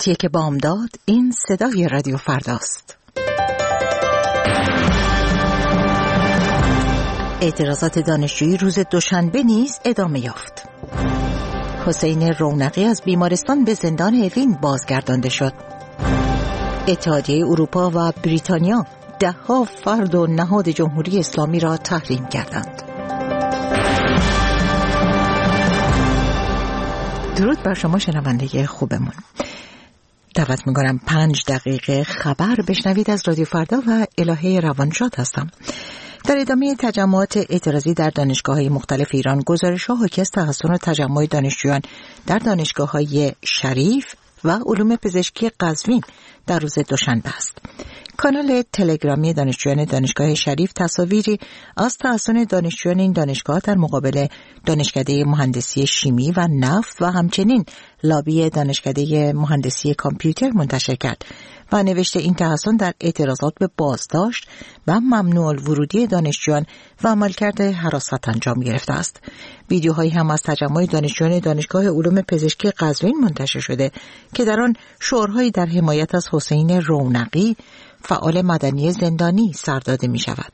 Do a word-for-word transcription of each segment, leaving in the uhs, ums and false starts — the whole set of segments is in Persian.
ساعتیه که بامداد. این صدای رادیو فرداست. اعتراضات دانشجویی روز دوشنبه نیز ادامه یافت. حسین رونقی از بیمارستان به زندان اوین بازگردانده شد. اتحادیه اروپا و بریتانیا ده‌ها فرد و نهاد جمهوری اسلامی را تحریم کردند. درود بر شما شنونده خوبمون. دعوت می‌کنم پنج دقیقه خبر بشنوید از رادیو فردا و الهه روانشاد هستم. در ادامه تجمعات اعتراضی در دانشگاه‌های مختلف ایران، گزارش‌ها حاکی از تحصن و تجمع دانشجویان در دانشگاه‌های شریف و علوم پزشکی قزوین در روز دوشنبه است. کانال تلگرامی دانشجویان دانشگاه شریف تصاویری از تحصن دانشجویان این دانشگاه در مقابل دانشکده مهندسی شیمی و نفت و همچنین لابی دانشکده مهندسی کامپیوتر منتشر کرد و نوشته این تحصن در اعتراضات به بازداشت و ممنوع الورودی دانشجویان و عملکرد حراست انجام گرفته است. ویدیوهایی هم از تجمع دانشجویان دانشگاه علوم پزشکی قزوین منتشر شده که در آن شعارهایی در حمایت از حسین رونقی، فعال مدنی زندانی، سر داده می شود.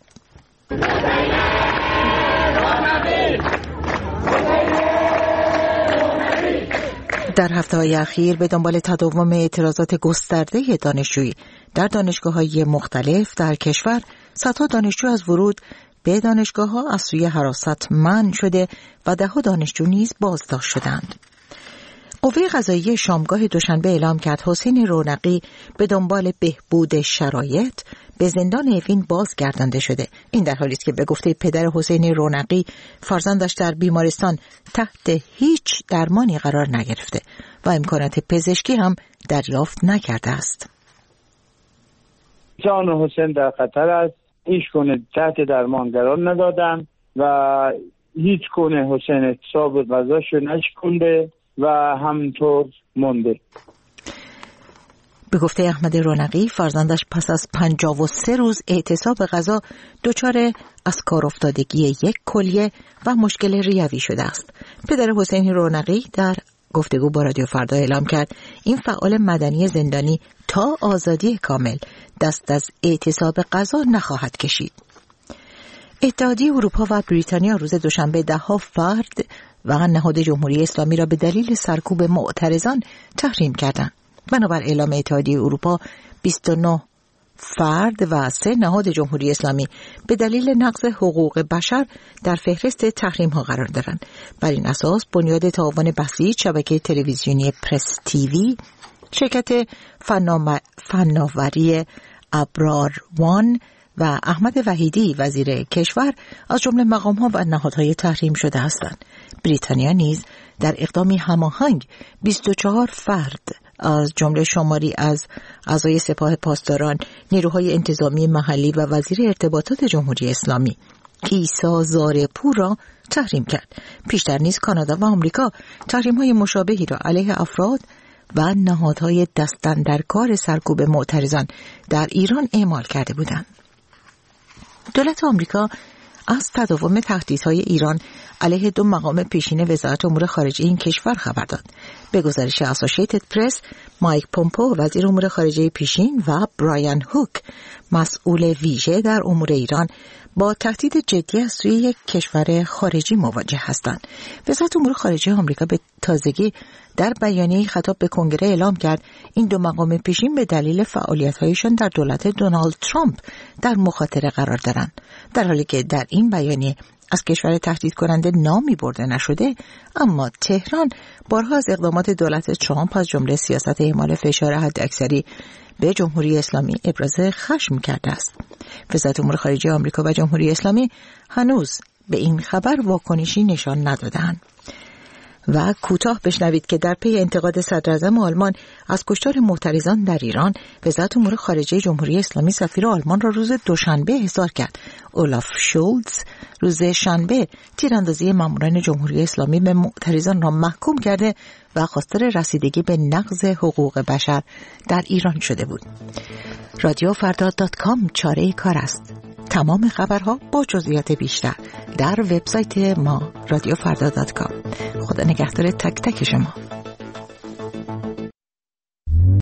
در هفته‌های اخیر به دنبال تداوم اعتراضات گسترده دانشجویی در دانشگاه‌های مختلف در کشور، صدها دانشجو از ورود به دانشگاه‌ها از سوی حراست منع شده و ده‌ها دانشجو نیز بازداشت شدند. قوه قضاییه شامگاه دوشنبه اعلام کرد حسین رونقی به دنبال بهبود شرایط به زندان اوین بازگردانده شده. این در حالی است که به گفته پدر حسین رونقی، فرزندش در بیمارستان تحت هیچ درمانی قرار نگرفته و امکانات پزشکی هم دریافت نکرده است. جان حسین در خطر است. هیچ گونه تحت درمان قرار ندادن و هیچ گونه حسین اعتصاب غذاشو نشکنده و همینطور مونده. به گفته احمد رونقی، فرزندش پس از پنجاه و سه روز اعتصاب غذا دچار از کار افتادگی یک کلیه و مشکل ریوی شده است. پدر حسین رونقی در گفتگو با رادیو فردا اعلام کرد این فعال مدنی زندانی تا آزادی کامل دست از اعتصاب غذا نخواهد کشید. اتحادیه اروپا و بریتانیا روز دوشنبه ده‌ها فرد و نهاد جمهوری اسلامی را به دلیل سرکوب معترضان تحریم کردند. بنابر اعلام اتحادیه اروپا، بیست و نه فرد و سه نهاد جمهوری اسلامی به دلیل نقض حقوق بشر در فهرست تحریم ها قرار دارند. بر این اساس بنیاد تعاون بسیج، شبکه تلویزیونی پرس تیوی، شرکت فناوری ابرار وان و احمد وحیدی وزیر کشور از جمله مقام‌ها و نهادهای تحریم شده هستند. بریتانیا نیز در اقدامی هماهنگ بیست و چهار فرد از جمله شماری از اعضای سپاه پاسداران، نیروهای انتظامی محلی و وزیر ارتباطات جمهوری اسلامی عیسی زارپور را تحریم کرد. پیشتر نیز کانادا و آمریکا تحریم‌های مشابهی را علیه افراد و نهادهای دستن در کار سرکوب معترضان در ایران اعمال کرده بودند. دولت آمریکا از تداوم تهدیدهای ایران علیه دو مقام پیشین وزارت امور خارجه این کشور خبر داد. به گزارش اسوسییتد پرس، مایک پومپو وزیر امور خارجه پیشین و برایان هوک مسئول ویژه در امور ایران با تهدید جدی از سوی یک کشور خارجی مواجه هستند. وزارت امور خارجه آمریکا به تازگی در بیانیه‌ای خطاب به کنگره اعلام کرد این دو مقام پیشین به دلیل فعالیت‌هایشان در دولت دونالد ترامپ در مخاطره قرار دارند. در حالی که در این بیانیه از کشور تهدید کننده نامی برده نشده، اما تهران بارها از اقدامات دولت ترامپ از جمله سیاست اعمال فشار حداکثری به جمهوری اسلامی ابراز خشم کرده است. وزارت امور خارجه آمریکا و جمهوری اسلامی هنوز به این خبر واکنشی نشان ندادند. و کوتاه بشنوید که در پی انتقاد صدراعظم آلمان از کشتار معترضان در ایران، وزارت امور خارجه جمهوری اسلامی سفیر آلمان را روز دوشنبه احضار کرد. اولاف شولز روز شنبه تیراندازی ماموران جمهوری اسلامی به معترضان را محکوم کرده و خواستار رسیدگی به نقض حقوق بشر در ایران شده بود. رادیو فردا دات کام چاره کار است. تمام خبرها با جزئیات بیشتر در وبسایت ما رادیو فردا دات کام. خدا نگهدار تک تک شما.